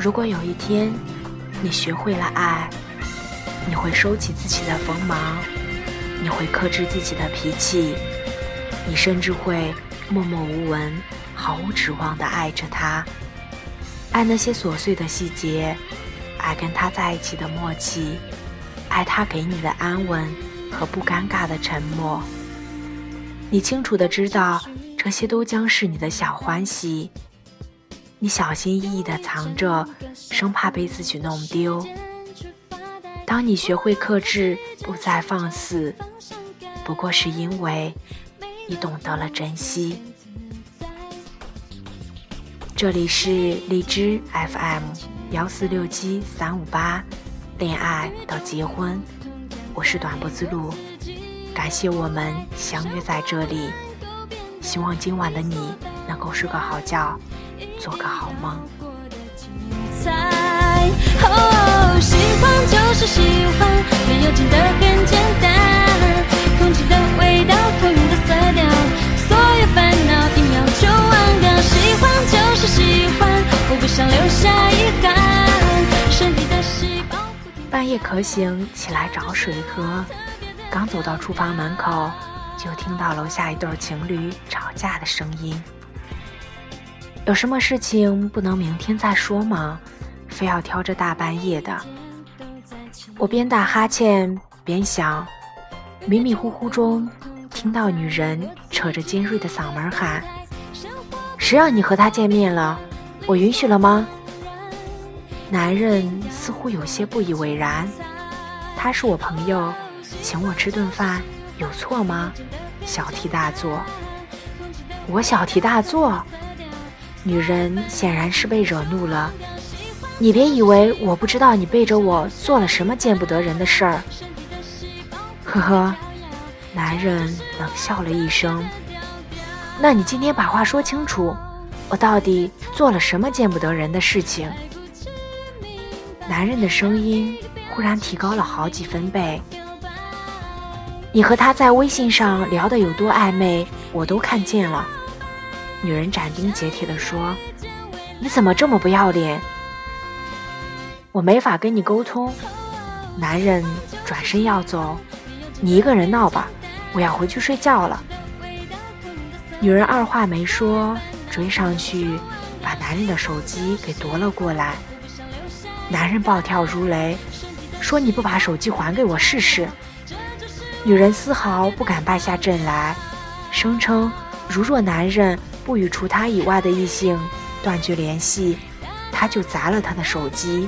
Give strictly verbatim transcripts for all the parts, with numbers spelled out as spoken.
如果有一天你学会了爱，你会收起自己的锋芒，你会克制自己的脾气，你甚至会默默无闻，毫无指望地爱着他，爱那些琐碎的细节，爱跟他在一起的默契，爱他给你的安稳和不尴尬的沉默。你清楚地知道，这些都将是你的小欢喜，你小心翼翼地藏着，生怕被自己弄丢。当你学会克制，不再放肆，不过是因为你懂得了珍惜。这里是荔枝 F M 一四六七三五八，恋爱到结婚，我是短脖子鹿，感谢我们相约在这里，希望今晚的你能够睡个好觉，做个好梦。 哦，喜欢就是喜欢，理由真的很简单，空气的味道，同样的色调，所有烦恼一秒就忘掉。喜欢就是喜欢，我不想留下遗憾，身体的细胞。 半夜渴醒，起来找水喝，刚走到厨房门口，就听到楼下一对情侣吵架的声音。有什么事情不能明天再说吗？非要挑着大半夜的。我边打哈欠边想，迷迷糊糊中听到女人扯着尖锐的嗓门喊：谁让你和他见面了？我允许了吗？男人似乎有些不以为然，他是我朋友，请我吃顿饭有错吗？小题大做。我小题大做？女人显然是被惹怒了。你别以为我不知道你背着我做了什么见不得人的事儿。呵呵，男人冷笑了一声。那你今天把话说清楚，我到底做了什么见不得人的事情？男人的声音忽然提高了好几分贝。你和他在微信上聊得有多暧昧，我都看见了。女人斩钉截铁地说：你怎么这么不要脸？我没法跟你沟通。男人转身要走，你一个人闹吧，我要回去睡觉了。女人二话没说，追上去把男人的手机给夺了过来。男人暴跳如雷，说你不把手机还给我试试。女人丝毫不敢败下阵来，声称如若男人不与除他以外的异性断绝联系，他就砸了他的手机。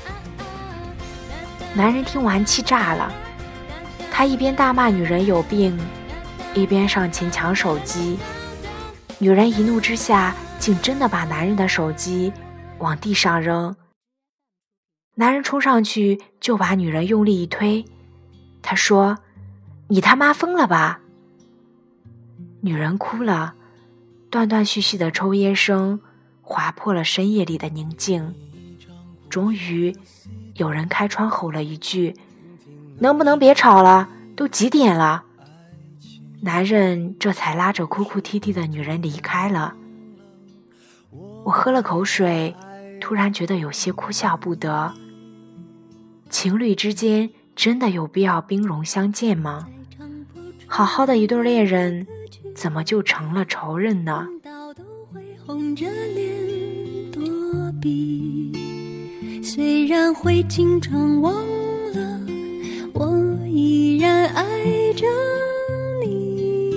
男人听完气炸了，他一边大骂女人有病，一边上前抢手机。女人一怒之下，竟真的把男人的手机往地上扔。男人冲上去就把女人用力一推，他说：你他妈疯了吧？女人哭了，断断续续的抽噎声划破了深夜里的宁静。终于有人开窗吼了一句：能不能别吵了，都几点了？男人这才拉着哭哭啼啼的女人离开了。我喝了口水，突然觉得有些哭笑不得。情侣之间真的有必要兵戎相见吗？好好的一对恋人，怎么就成了仇人呢？ 红着脸躲避，虽然会经常忘了，我依然爱着你。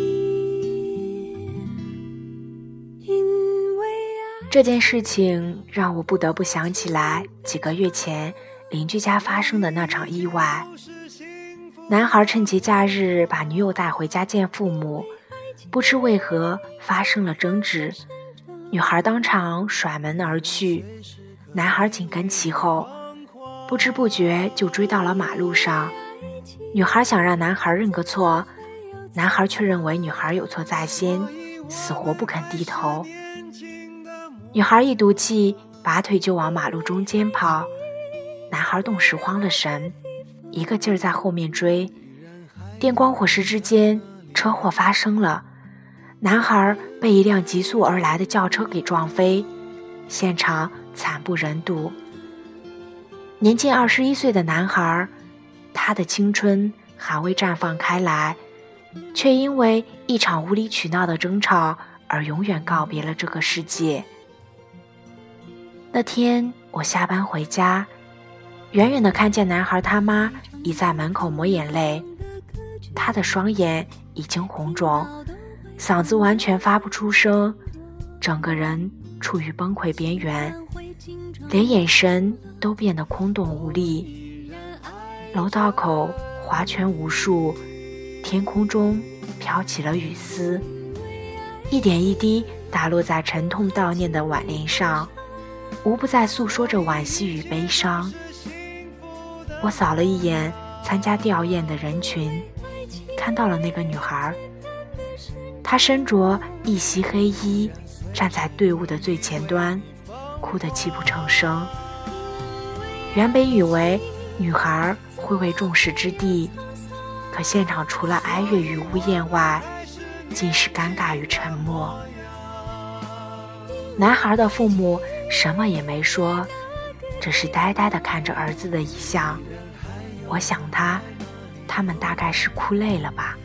因为爱这件事情让我不得不想起来几个月前邻居家发生的那场意外。男孩趁节假日把女友带回家见父母，不知为何发生了争执，女孩当场甩门而去，男孩紧跟其后，不知不觉就追到了马路上。女孩想让男孩认个错，男孩却认为女孩有错在先，死活不肯低头。女孩一赌气，拔腿就往马路中间跑，男孩顿时慌了神，一个劲儿在后面追。电光火石之间，车祸发生了，男孩被一辆急速而来的轿车给撞飞，现场惨不忍睹， 年近二十一岁的男孩，他的青春还未绽放开来，却因为一场无理取闹的争吵而永远告别了这个世界。那天我下班回家，远远地看见男孩他妈倚在门口抹眼泪，他的双眼已经红肿，嗓子完全发不出声，整个人处于崩溃边缘，连眼神都变得空洞无力。楼道口花圈无数，天空中飘起了雨丝，一点一滴打落在沉痛悼念的挽联上，无不在诉说着惋惜与悲伤。我扫了一眼参加吊唁的人群，看到了那个女孩，她身着一袭黑衣，站在队伍的最前端，哭得泣不成声。原本以为女孩会为众矢之的，可现场除了哀乐与呜咽外，尽是尴尬与沉默。男孩的父母什么也没说，只是呆呆地看着儿子的遗像。我想他他们大概是哭累了吧。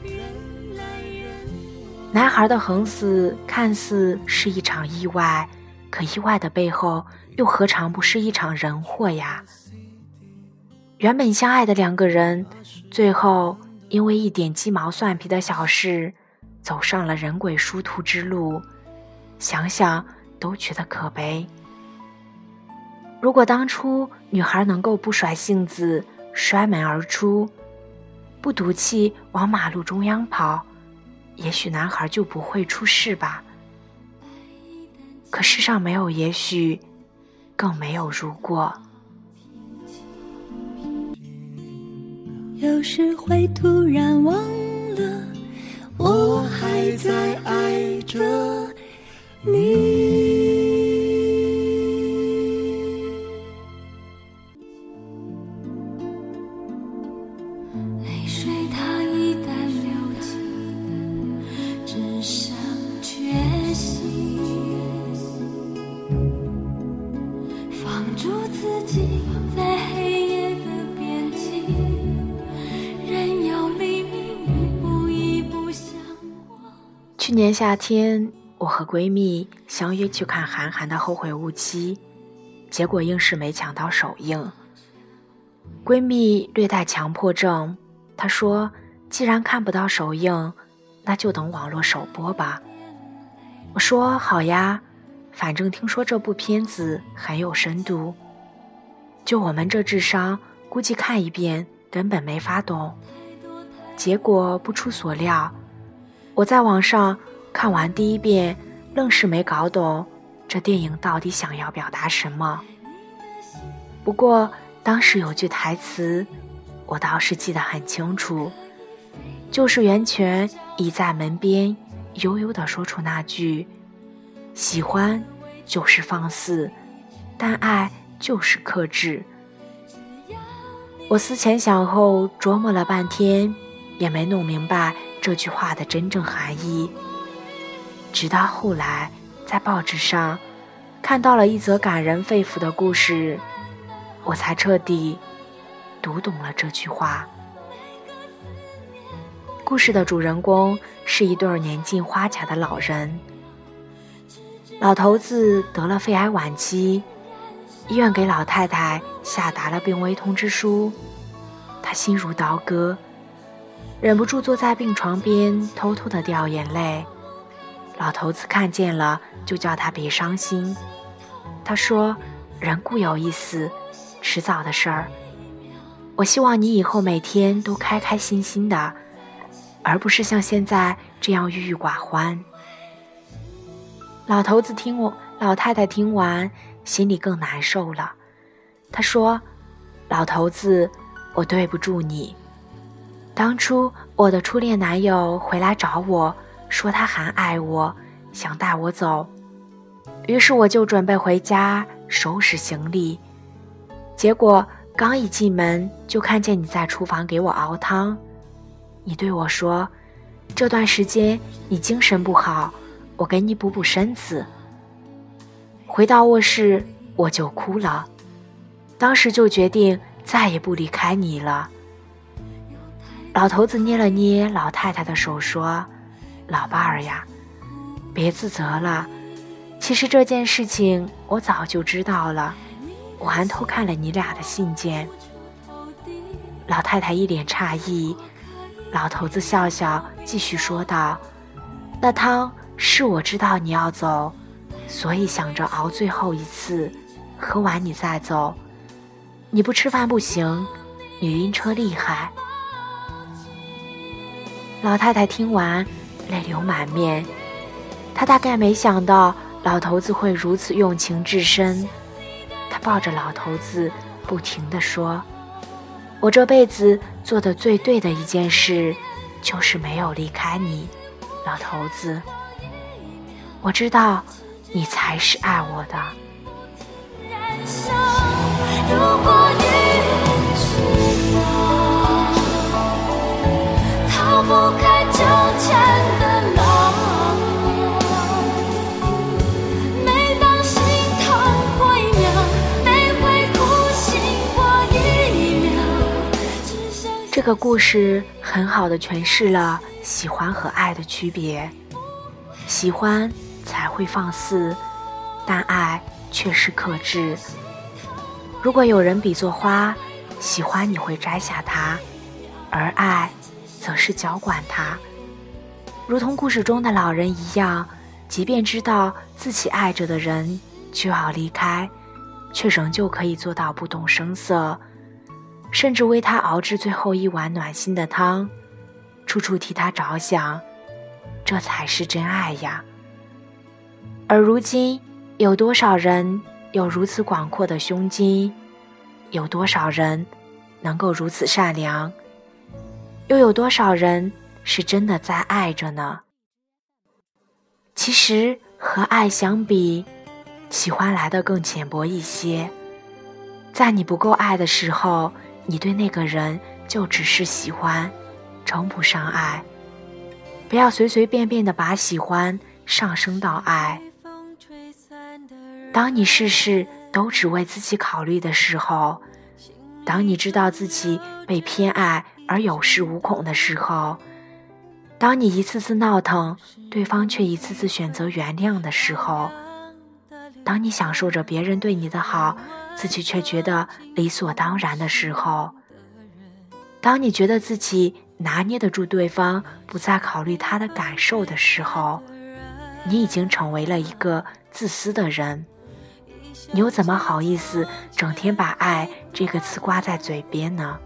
男孩的横死看似是一场意外，可意外的背后又何尝不是一场人祸呀？原本相爱的两个人，最后因为一点鸡毛蒜皮的小事走上了人鬼殊途之路，想想都觉得可悲。如果当初女孩能够不甩性子，摔门而出，不赌气往马路中央跑，也许男孩就不会出事吧。可世上没有也许，更没有如果。 有时会突然忘了，我还在爱着你。泪水它一旦流尽，只剩决心，放逐自己在黑夜的边际，任由黎明一步一步向我。 去年夏天，我和闺蜜相约去看韩寒的《后会无期》，结果硬是没抢到首映。闺蜜略带强迫症，她说既然看不到首映，那就等网络首播吧。我说好呀，反正听说这部片子很有深度，就我们这智商，估计看一遍根本没法懂。结果不出所料，我在网上看完第一遍，愣是没搞懂这电影到底想要表达什么。不过当时有句台词我倒是记得很清楚，就是袁泉倚在门边悠悠地说出那句：喜欢就是放肆，但爱就是克制。我思前想后琢磨了半天，也没弄明白这句话的真正含义。直到后来在报纸上看到了一则感人肺腑的故事，我才彻底读懂了这句话。故事的主人公是一对年近花甲的老人。老头子得了肺癌晚期，医院给老太太下达了病危通知书，他心如刀割，忍不住坐在病床边偷偷地掉眼泪。老头子看见了，就叫他别伤心。他说，人固有一死，迟早的事儿。我希望你以后每天都开开心心的，而不是像现在这样郁郁寡欢。老头子听我，老太太听完，心里更难受了。她说，老头子，我对不住你。当初我的初恋男友回来找我，说他还爱我，想带我走。于是我就准备回家收拾行李，结果刚一进门就看见你在厨房给我熬汤。你对我说，这段时间你精神不好，我给你补补身子。回到卧室我就哭了。 当时就决定再也不离开你了。老头子捏了捏老太太的手说，老伴儿呀，别自责了，其实这件事情我早就知道了，我还偷看了你俩的信件。老太太一脸诧异，老头子笑笑继续说道，那汤是我知道你要走，所以想着熬最后一次，喝完你再走。你不吃饭不行，你晕车厉害。老太太听完泪流满面，她大概没想到老头子会如此用情至深。她抱着老头子不停地说，我这辈子做的最对的一件事就是没有离开你，老头子，我知道你才是爱我的。如果你知道逃不开纠缠的牢，每当心痛过一秒，每回哭醒过一秒。这个故事很好的诠释了喜欢和爱的区别。喜欢才会放肆，但爱却是克制。如果有人比作花，喜欢你会摘下它，而爱则是浇灌它。如同故事中的老人一样，即便知道自己爱着的人就要离开，却仍旧可以做到不动声色，甚至为他熬制最后一碗暖心的汤，处处替他着想，这才是真爱呀。而如今有多少人有如此广阔的胸襟，有多少人能够如此善良，又有多少人是真的在爱着呢？其实和爱相比，喜欢来得更浅薄一些。在你不够爱的时候，你对那个人就只是喜欢，称不上爱。不要随随便便地把喜欢上升到爱。当你事事都只为自己考虑的时候，当你知道自己被偏爱而有恃无恐的时候，当你一次次闹腾，对方却一次次选择原谅的时候，当你享受着别人对你的好，自己却觉得理所当然的时候，当你觉得自己拿捏得住对方，不再考虑他的感受的时候，你已经成为了一个自私的人。你又怎么好意思整天把爱这个词挂在嘴边呢？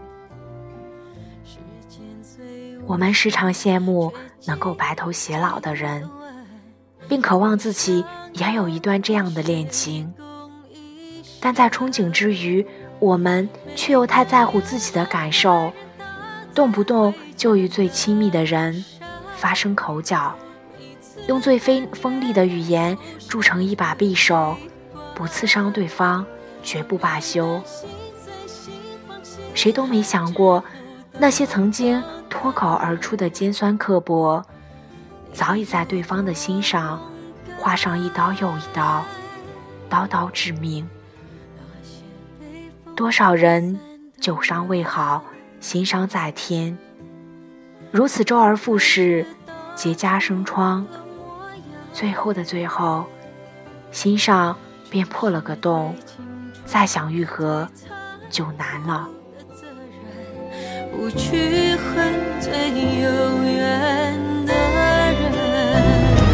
我们时常羡慕能够白头偕老的人，并渴望自己也有一段这样的恋情，但在憧憬之余，我们却又太在乎自己的感受，动不动就与最亲密的人发生口角，用最锋利的语言铸成一把匕首，不刺伤对方，绝不罢休。谁都没想过，那些曾经脱口而出的尖酸刻薄，早已在对方的心上划上一刀又一刀，刀刀致命。多少人旧伤未好，新伤在天，如此周而复始，结痂生疮，最后的最后，心上便破了个洞，再想愈合就难了。不去恨最有缘的人。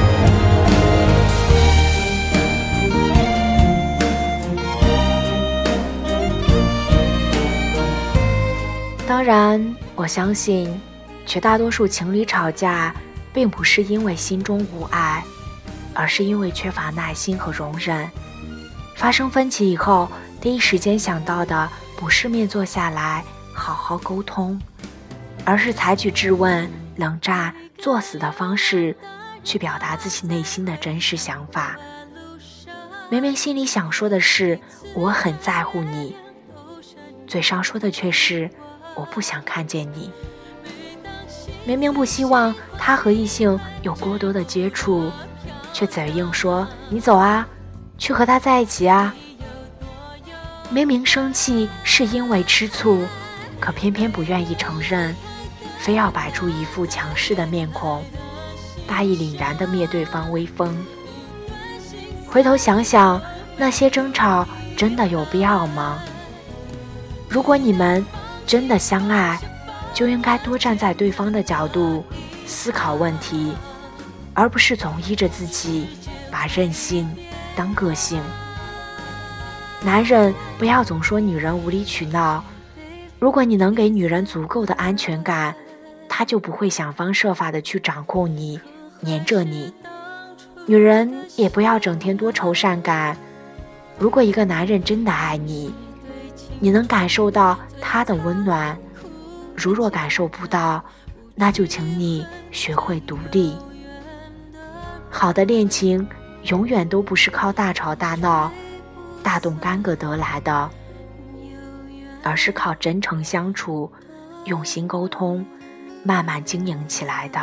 当然，我相信绝大多数情侣吵架并不是因为心中无爱，而是因为缺乏耐心和容忍。发生分歧以后，第一时间想到的不是面坐下来好好沟通，而是采取质问、冷战、作死的方式去表达自己内心的真实想法。明明心里想说的是我很在乎你，嘴上说的却是我不想看见你。明明不希望他和异性有过多的接触，却嘴硬说你走啊，去和他在一起啊。 明明生气是因为吃醋，可偏偏不愿意承认，非要摆出一副强势的面孔，大义凛然地灭对方威风。回头想想，那些争吵真的有必要吗？如果你们真的相爱，就应该多站在对方的角度思考问题，而不是总依着自己把任性当个性。男人不要总说女人无理取闹，如果你能给女人足够的安全感，她就不会想方设法地去掌控你，黏着你。女人也不要整天多愁善感，如果一个男人真的爱你，你能感受到他的温暖，如若感受不到，那就请你学会独立。好的恋情永远都不是靠大吵大闹、大动干戈得来的，而是靠真诚相处、用心沟通，慢慢经营起来的。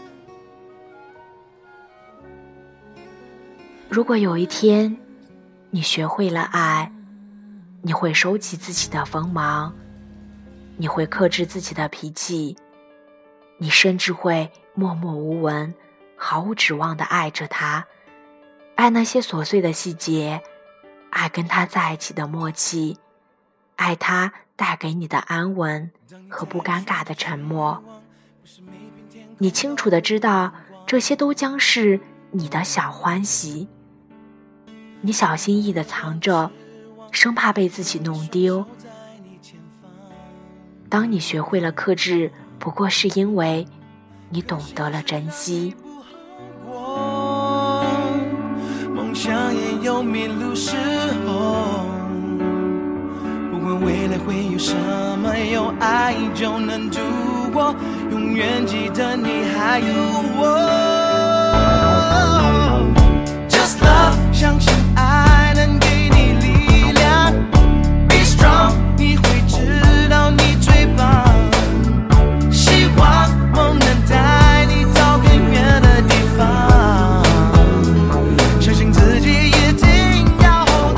如果有一天你学会了爱，你会收起自己的锋芒，你会克制自己的脾气，你甚至会默默无闻、毫无指望地爱着他，爱那些琐碎的细节，爱跟他在一起的默契，爱他带给你的安稳和不尴尬的沉默。你清楚地知道，这些都将是你的小欢喜，你小心翼翼地藏着，生怕被自己弄丢。当你学会了克制，不过是因为你懂得了珍惜。梦想也有迷路时候，不管未来会有什么，有爱就能度过，永远记得你还有我。 Just love， 相信爱能给你力量， Be strong， 你会知道你最棒，希望梦能带你到更远的地方，相信自己一定要 hold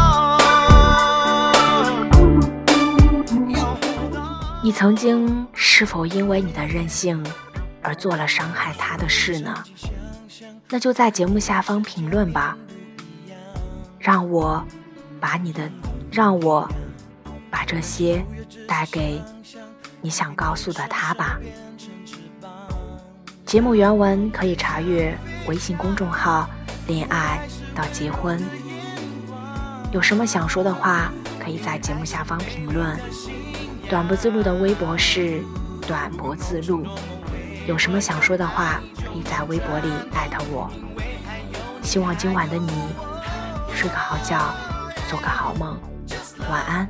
on。 你曾经是否因为你的任性而做了伤害他的事呢？那就在节目下方评论吧，让我把你的让我把这些带给你想告诉的他吧。节目原文可以查阅微信公众号恋爱到结婚，有什么想说的话可以在节目下方评论。短脖子路的微博是短脖子路，有什么想说的话可以在微博里艾特我。希望今晚的你睡个好觉，做个好梦，晚安。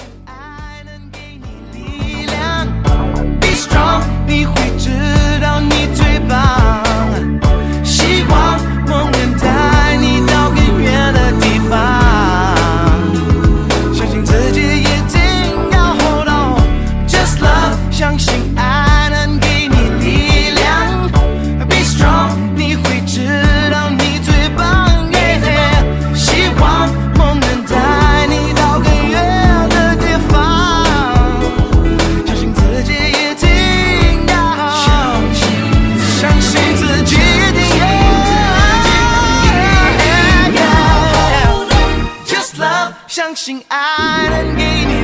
Be strong， 你会知道你最棒，希望梦能带你到更远的地方，相信自己一定要 hold on。 Just love， 相信爱能给你力量， Be strong， 你会知道你最棒， yeah， 希望梦能带你到更远的地方，相信自己一定要，相信自己一定要 Just love， 相信爱能给你